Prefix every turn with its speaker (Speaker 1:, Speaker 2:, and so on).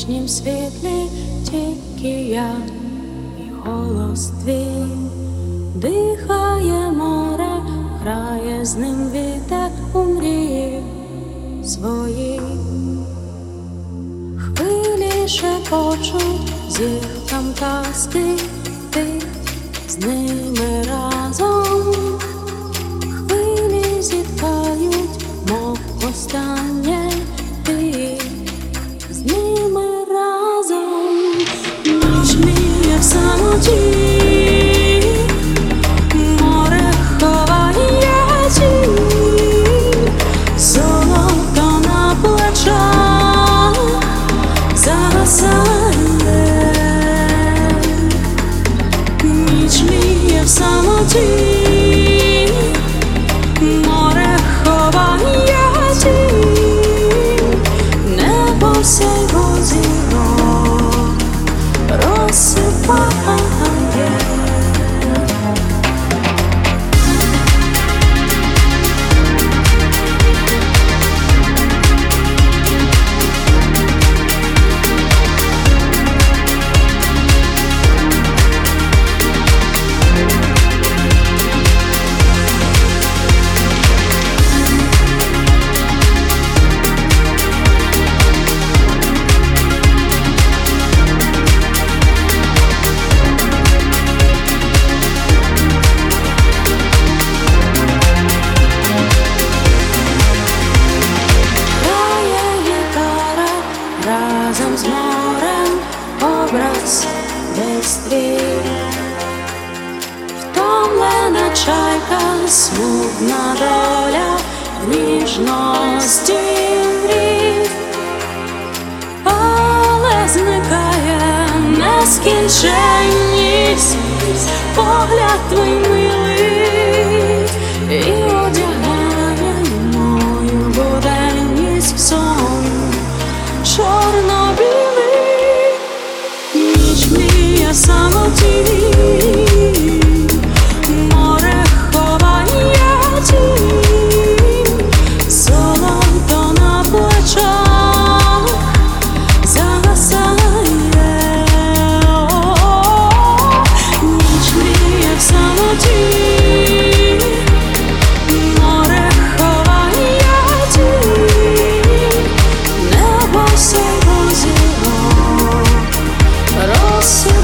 Speaker 1: нічнім світлі тільки я і голос твій. Дихає море, грає з ним вітер у мрії свої. Хвилі шепочуть, з їх там казки ти з ними разом. Хвилі зіткають, мов останнє ти з ними разом. Ніч міє в самоті, море ховає тінь, золото на плечах загасає. Ніч міє в самоті, море ховає тінь, небо сяйво зірок розсипає. Разом з морем образ весь твій, втомлена чайка, смутна доля в ніжності мрій, але зникає нескінченність, погляд твій милий і одягає мою буденність в сон чорно-білий. Ніч міє в самоті, море ховає тінь, золото на плечах загасає. Ніч міє в самоті, море ховає тінь, небо сяйво зірок розсипає.